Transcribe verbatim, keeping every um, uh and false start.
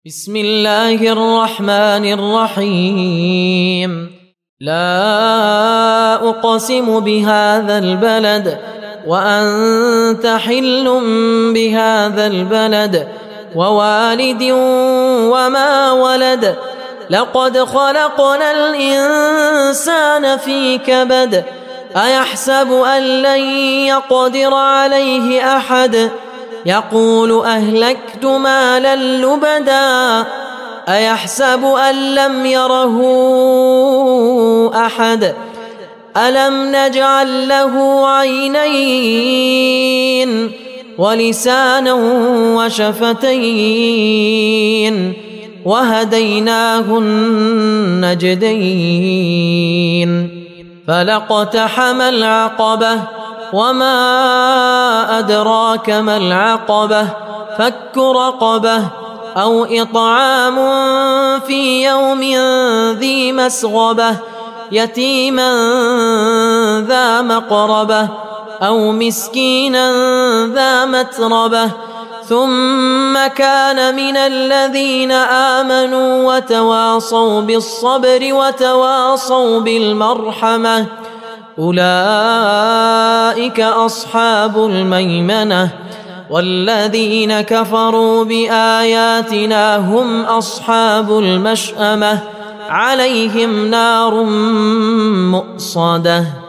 بسم الله الرحمن الرحيم. لا أقسم بهذا البلد وأنت حل بهذا البلد ووالد وما ولد. لقد خلقنا الإنسان في كبد. أيحسب أن لن يقدر عليه أحد. يقول أهلكت مالا لبدا. أيحسب أن لم يره أحد. ألم نجعل له عينين ولسانا وشفتين وهديناه النجدين. فلاقتحم العقبة وما أدراك ما العقبة. فك رقبة أو إطعام في يوم ذي مسغبة يتيما ذا مقربة أو مسكينا ذا متربة ثم كان من الذين آمنوا وتواصوا بالصبر وتواصوا بالمرحمة. أولئك أصحاب الميمنة. والذين كفروا بآياتنا هم أصحاب المشأمة. عليهم نار مؤصدة.